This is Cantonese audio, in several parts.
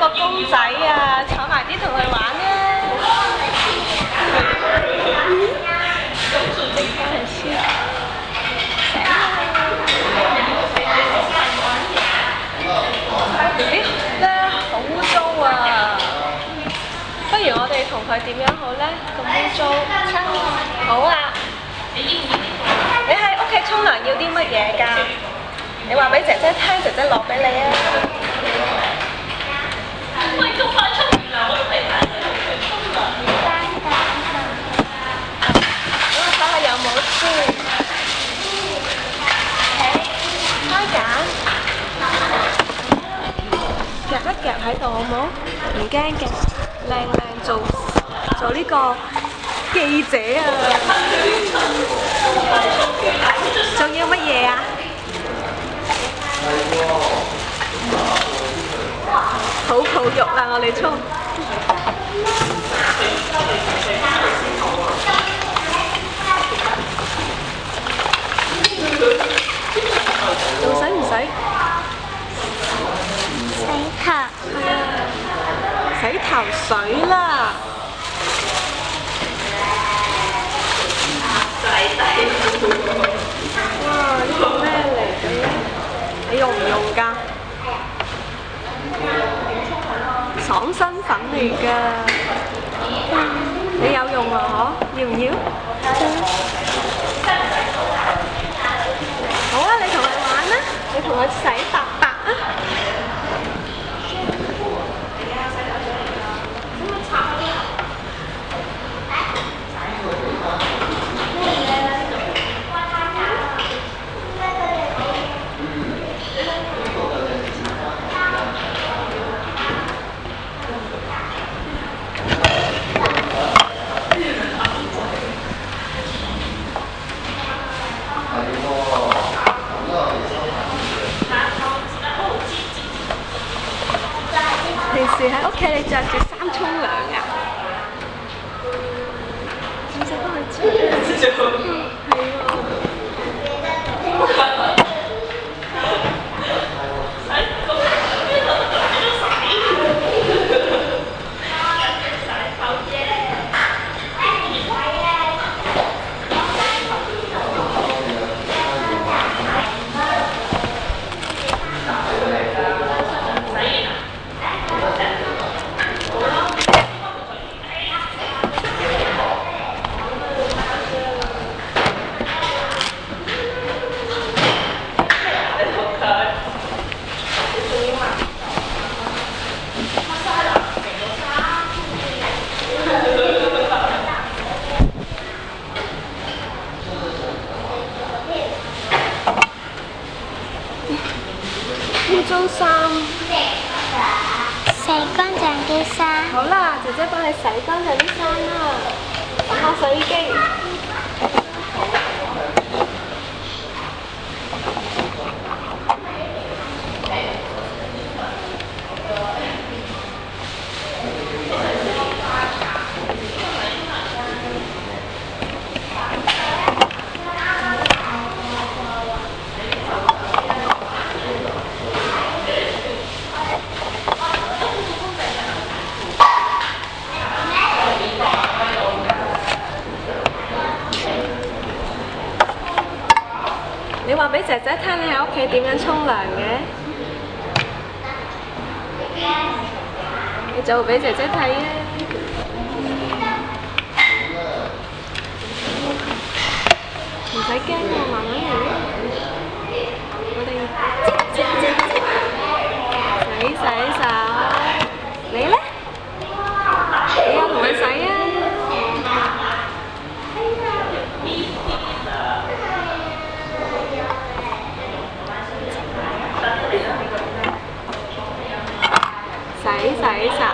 個公仔啊，坐埋啲同佢玩啦。咦咧好污糟啊！不如我哋同佢點樣好咧？咁污糟，好啊！你喺屋企沖涼要啲乜嘢㗎？你話俾姐姐聽，姐姐攞俾你啊！喂，咁快沖完涼，我都未睇你同佢沖涼。咁我睇下有冇先。開揀，夾一夾喺度好冇？唔驚嘅，靚靚做呢個記者啊！仲要乜嘢啊？好好肉啦，我哋沖。仲使唔使？ 洗頭。 洗頭水啦。哇！呢個咩嚟嘅咧？你用唔用㗎？爽身粉嚟㗎。你有用啊？嗬？要唔要？好啊！你同佢玩啦，你同佢洗白白啊！平時喺屋企你着住衫沖涼㗎？使唔使幫佢除？係喎。污糟衫， 洗乾淨啲衫。 好啦，姐姐幫你洗乾淨啲衫啦，揾下洗衣機。你話俾姐姐聽，你喺屋企點樣沖涼嘅？你做俾姐姐睇啊！唔使驚喎，慢慢嚟。我哋洗手。你咧？你有同佢洗啊？洗手。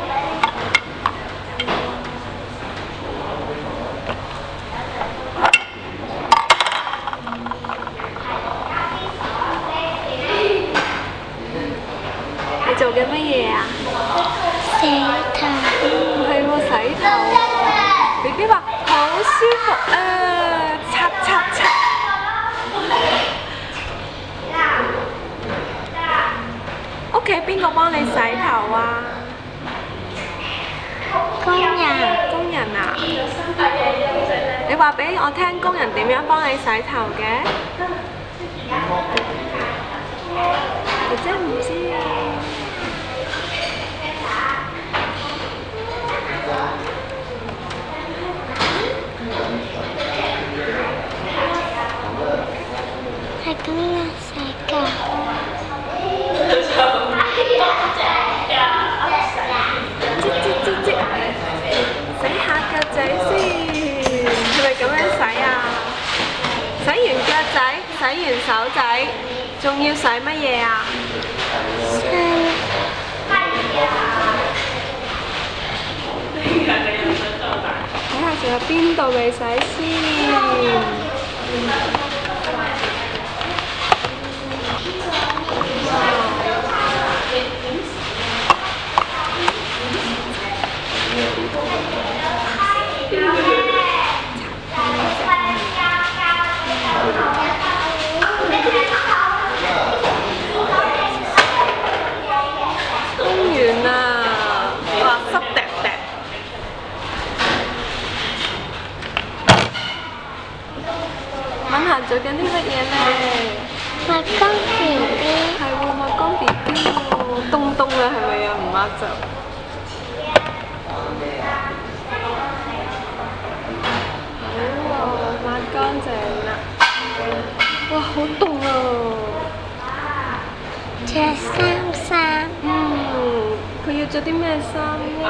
你做緊乜嘢啊？ 洗頭。 係喎，洗頭。BB 話好舒服啊！擦擦擦。屋屋企邊個幫你洗頭啊？ 工人工人啊？你話俾我聽，工人點樣幫你洗頭嘅？姐姐唔知啊。 係工人洗㗎。 洗下腳仔先，係咪咁樣洗啊？洗完腳仔，洗完手仔，仲要洗乜嘢啊？睇下仲有邊度未洗先？公園啊，哇濕滴滴。敏嫻做緊啲乜嘢咧？ 抹乾 BB， 係喎，抹乾 BB喎，凍凍啊，係咪啊？唔抹就。好喎，抹乾淨啦。哇，好凍啊！ 着衫。 佢要着啲咩衫呢？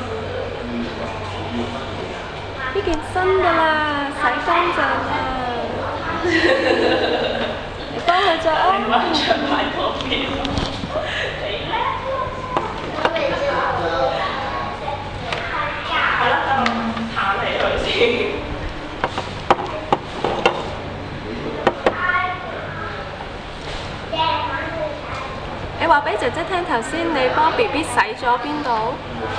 呢件新㗎啦，洗乾淨啦。你幫佢着啊！你話俾姐姐聽，頭先你幫 BB 洗咗邊度？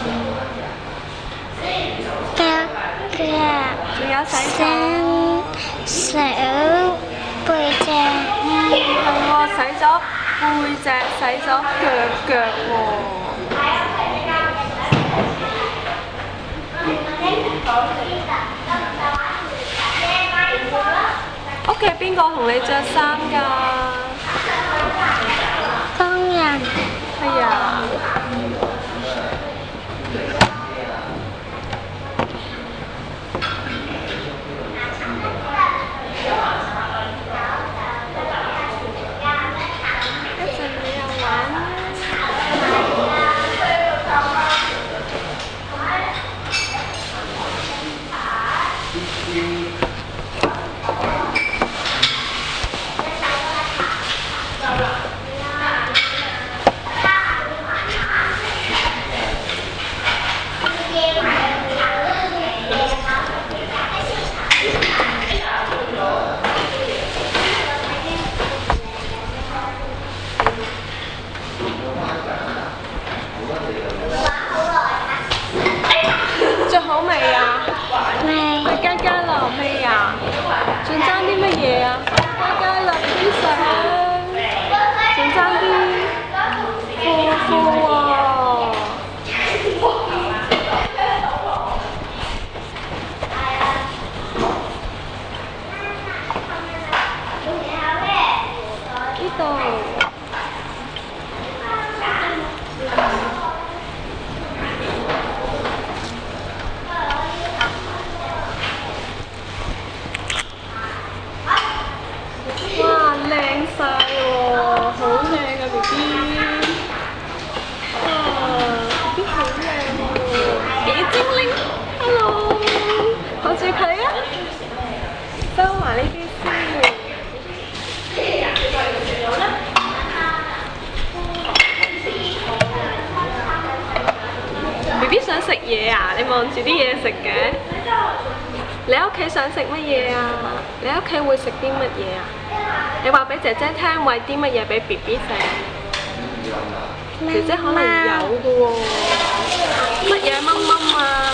腳， 仲有洗手、 手、背脊。 係喎，洗咗背脊，洗咗腳喎。屋企邊個同你着衫㗎？ 工人。 係啊。一陣你又玩啦。着好未啊？ 未。 你加樂未啊？仲爭啲乜嘢啊？加樂啲相，仲爭啲褲喎。呢度。哇，靚晒喎，好靚啊 BB！ 哇 BB 好靚喎，幾精靈 ，Hello， 抱住佢啊，收埋呢啲先。BB 想食嘢啊？你望住啲嘢食嘅。你喺屋企想食乜嘢啊？你喺屋企會食啲乜嘢啊？你話俾姐姐聽，餵啲乜嘢俾 BB 食？姐姐可能有嘅喎。乜嘢蚊蚊啊？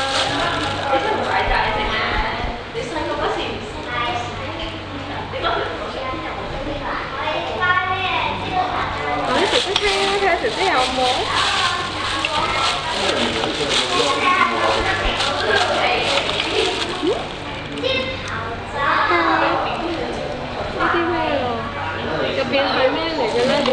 講俾姐姐聽啊！睇下姐姐有冇？呢啲咩喎？入邊係咩嚟嘅咧？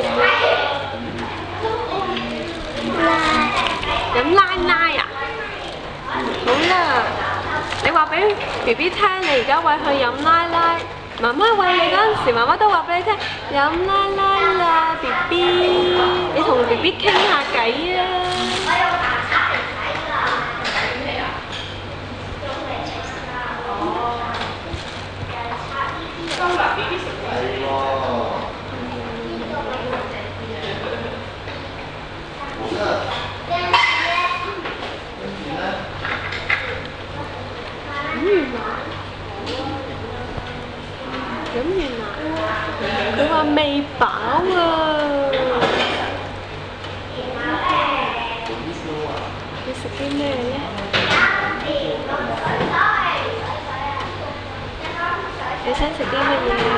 飲奶奶啊！好啦，你話俾 BB 聽，你而家餵佢飲奶奶。媽媽餵你嗰陣時，媽媽都話俾你聽飲奶奶啦 ，BB。你同 BB 傾下偈啊！飲完啦，佢話未飽啊！你食啲咩咧？你想食啲乜嘢啊？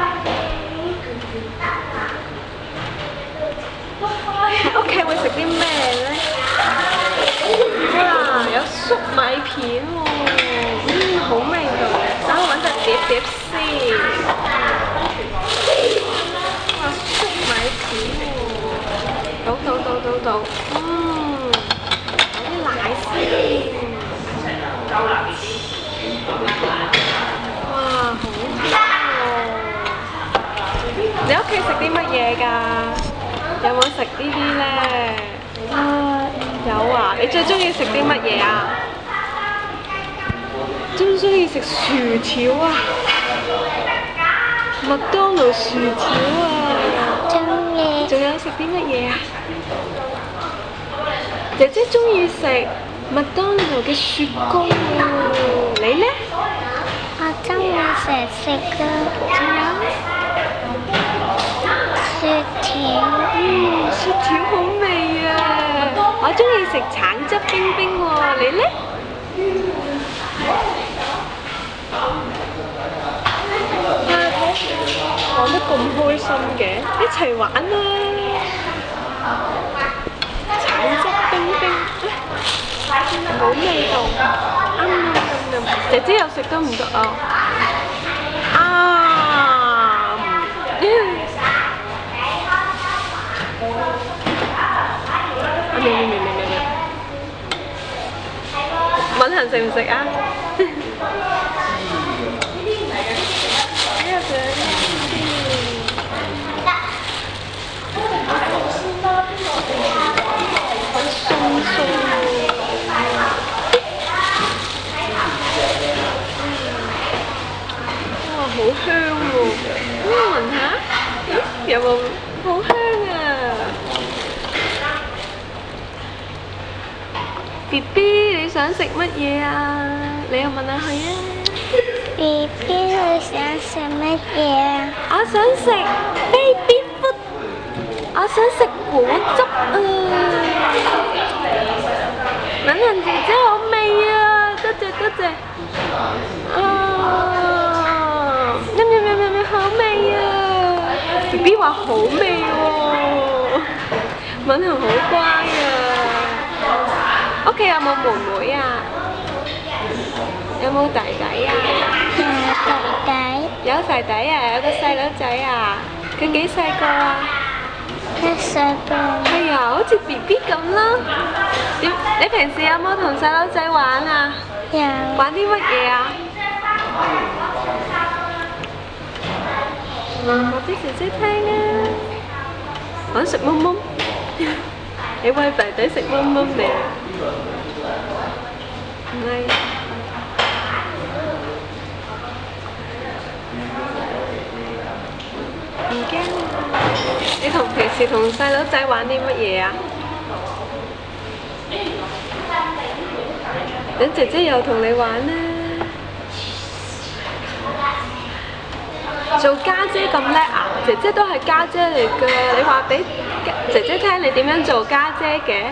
喺屋企會食啲咩咧？哇！有粟米片喎，好味道！等我揾隻碟先。哇！粟米片喎，倒，有啲奶先。哇！好香喎！你屋企食啲乜嘢㗎？有冇食呢啲咧？有啊！你最中意食啲乜嘢啊？中唔中意食薯條啊？麥當勞薯條啊！ 中意。 仲有食啲乜嘢啊？姐姐中意食麥當勞嘅雪糕喎，你呢？ 我中意食噶。 仲有雪條。 雪條好味啊！我中意食橙汁冰冰喎，你呢？玩得咁開心嘅，一齊玩啦！橙汁冰冰，好味道，姐姐又食得唔得啊？敏恒食唔食啊？好香喎！聞下，有冇好香啊 ？BB 你想食乜嘢啊？你又問下佢啊 BB 你想食乜嘢啊？ 我想食 baby food， 我想食果汁啊！敏恒姐姐好味啊！多謝。好味啊 ！BB 話好味喎，敏恒好乖啊！屋企有冇妹妹啊？有冇弟弟啊？有弟弟啊！有個細佬仔啊！佢幾細個啊？1歲半。係啊，好似 BB 咁啦。你平時有冇同細佬仔玩啊？ 有。 玩啲乜嘢啊？話俾姐姐聽啊！玩食蚊蚊，你餵弟弟食蚊蚊未？唔係。唔驚啊！你平時同細佬仔玩啲乜嘢啊？等姐姐又同你玩啦！做家姐咁叻啊！姐姐都係家姐嚟㗎，你話俾姐姐聽你點樣做家姐嘅？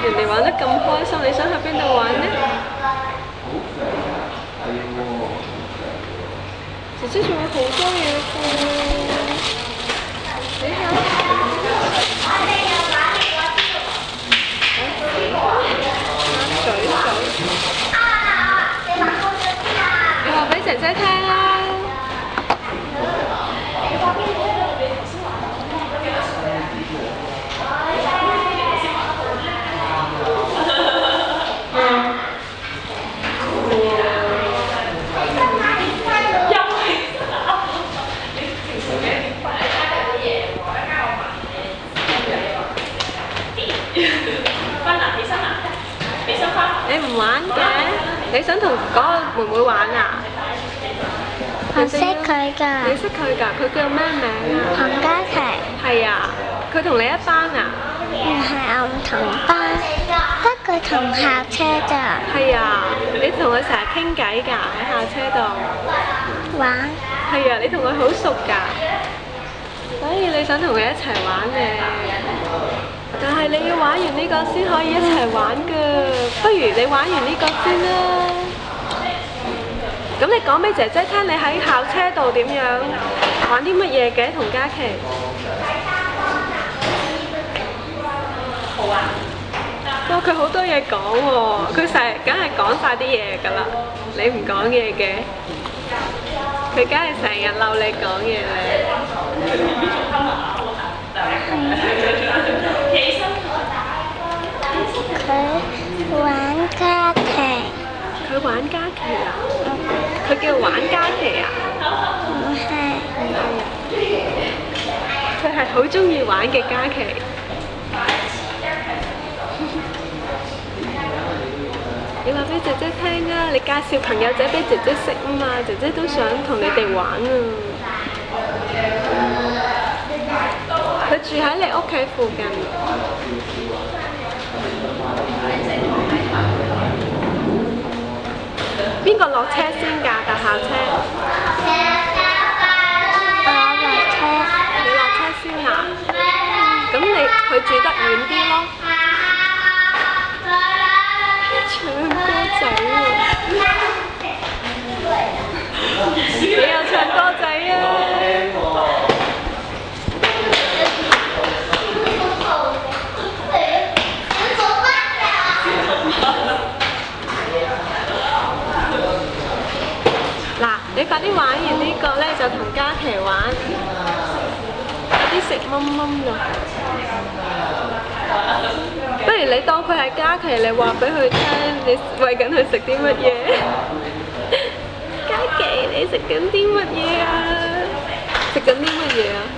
人哋玩得咁開心，你想去邊度玩呢？姐姐仲有好多嘢㗎，睇下。你話俾姐姐聽啦。你唔玩嘅？你想同嗰個妹妹玩啊？ 我識佢㗎。 你識佢㗎？佢叫咩名啊？ 唐嘉琪。 係啊，佢同你一班啊？ 唔係我唔同班，不過同校車咋。 係啊，你同佢成日傾偈㗎喺校車度。 玩。 係啊，你同佢好熟㗎，所以你想同佢一齊玩嘅。但係你要玩完呢個先可以一齊玩㗎，不如你玩完呢個先啦。咁你講俾姐姐聽，你喺校車度點樣玩啲乜嘢嘅同嘉琪？好啊！哇，佢好多嘢講喎，佢梗係講晒啲嘢㗎啦，你唔講嘢嘅，佢梗係成日嬲你講嘢咧。 佢玩嘉琪。 佢玩嘉琪啊？佢叫玩嘉琪啊？ 唔係。 佢係好中意玩嘅嘉琪。你話俾姐姐聽啊！你介紹朋友仔俾姐姐識啊嘛，姐姐都想同你哋玩啊。佢住喺你屋企附近。邊個落車先㗎？搭校車。 我落車。 你落車先啊？咁佢住得遠啲咯。唱歌仔喎！你又唱歌仔啊！嗱，你快啲玩完呢個咧，就同嘉琪玩，有啲食蚊蚊㗎。不如你當佢係嘉琪，你話俾佢聽，你餵緊佢食啲乜嘢？嘉琪，你食緊啲乜嘢啊？食緊啲乜嘢啊？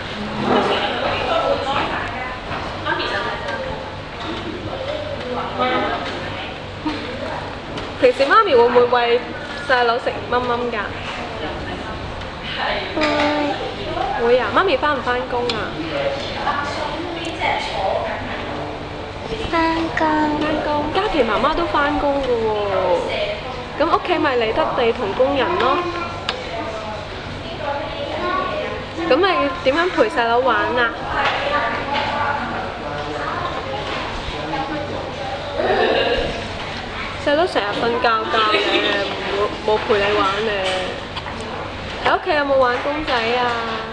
平時媽咪會唔會餵細佬食蚊蚊㗎？會啊！媽咪返唔返工啊？ 返工。 嘉琪媽媽都返工㗎喎，咁屋企咪理得地同工人咯。咁咪點樣陪細佬玩啊？細佬成日瞓覺嘅，冇陪你玩咧。你屋企有冇玩公仔啊？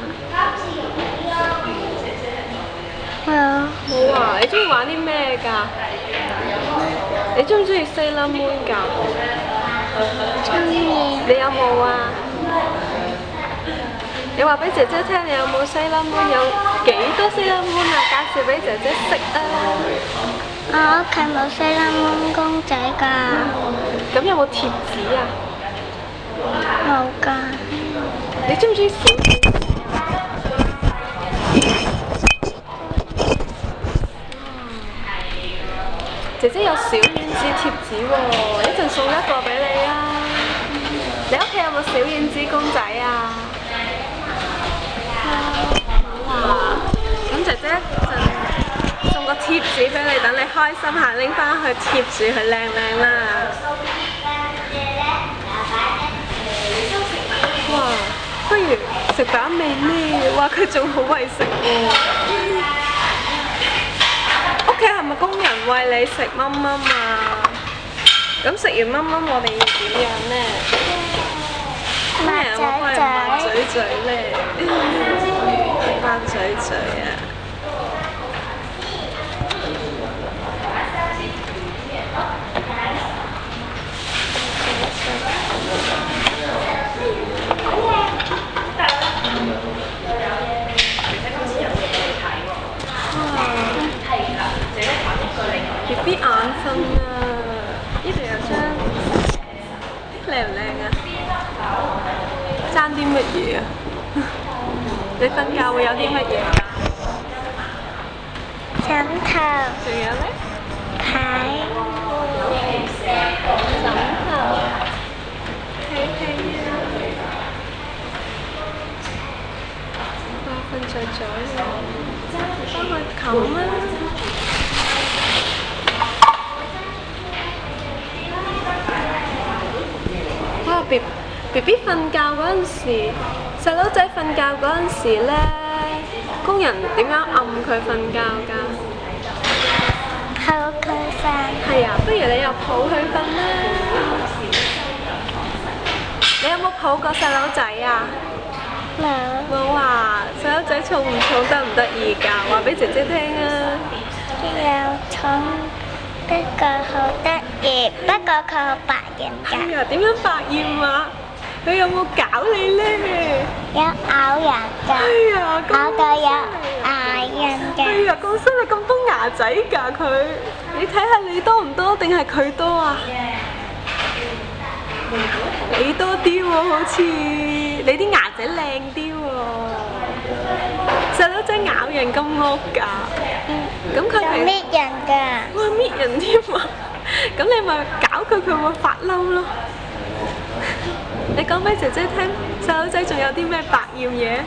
冇啊！你中意玩啲咩㗎？你中唔中意 Sailor Moon 㗎？ 中意。 你有冇啊？你話俾姐姐聽，你有冇 Sailor Moon？有幾多 Sailor Moon 啊？介紹俾姐姐識啊！ 我屋企冇Sailor Moon公仔㗎。 咁有冇貼紙啊？ 冇㗎。 你中唔中意小丸？姐姐有小丸子貼紙喎，一陣送一個俾你啊！你屋企有冇小丸子公仔啊？哇！咁姐姐一陣送個貼紙俾你，等你開心下拎翻去貼住佢靚靚啦！哇！不如食飽未呢？哇！佢仲好為食喎！屋企係咪工人餵你食蚊蚊啊？咁食完蚊蚊，我哋要點樣呢？工人有冇幫你抹嘴嘴咧？抹嘴嘴啊！BB 眼瞓啊！呢度有張靚唔靚啊？爭啲乜嘢啊？你瞓覺會有啲乜嘢㗎？ 枕頭、 仲有咧？ 牌、 枕頭、被被啊！哇，瞓着咗啦！幫佢冚啦！哇！B B 瞓覺嗰陣時，細佬仔瞓覺嗰陣時咧，工人點樣暗佢瞓覺㗎？ 抱佢瞓。 係啊，不如你又抱佢瞓啦。你有冇抱過細佬仔啊？ 冇。 冇啊！細佬仔重唔重得唔得意㗎？話俾姐姐聽啊！ 有重，不過好得意，不過佢好百厭㗎。 係啊，點樣百厭啊？佢有冇搞你咧？ 有咬人㗎。 係啊， 咬到有牙印嘅。 係啊，咁犀利咁多牙仔㗎佢。你睇下你多唔多定係佢多啊？你多啲喎，好似你啲牙仔靚啲喎。細佬仔咬人咁惡㗎。咁佢仲搣人㗎。 哇，搣人添啊！咁你咪搞佢，佢會發嬲咯。你講俾姐姐聽，細佬仔仲有啲咩百厭嘢？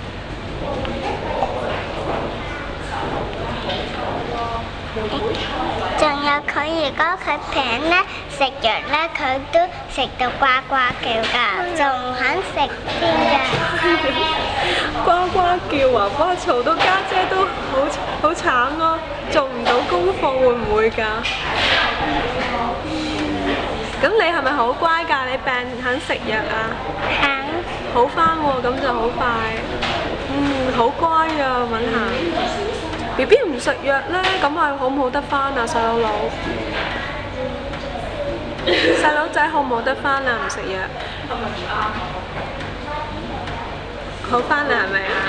仲有佢，如果佢平咧，食藥咧，佢都食到呱呱叫㗎，仲唔肯食添㗎。 呱呱叫啊！哇，嘈到家姐都好慘咯，做唔到功課會唔會㗎？咁你係咪好乖㗎？你病肯食藥啊？ 肯。 好返喎，咁就好快。好乖啊，敏嫻。B B 唔食藥咧，咁係好唔好得返啊，細佬佬？細佬仔好唔好得返啊？唔食藥。好返啦，係咪啊？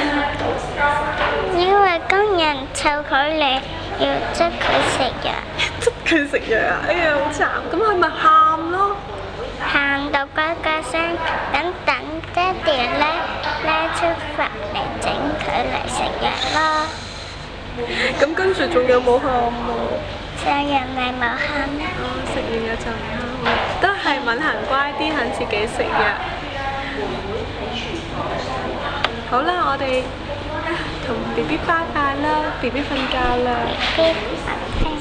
因為工人湊佢嚟，要捉佢食藥。 捉佢食藥啊！哎呀，好慘！咁佢咪喊咯？ 喊到呱呱聲，等爹哋拉出飯嚟整佢嚟食藥咯。 咁跟住仲有冇喊啊？ 食完咪冇喊。 食完藥就唔喊，都係敏嫻乖啲，肯自己食藥。好啦，我哋同 B B 拜拜啦， ，B B 瞓覺啦。 B B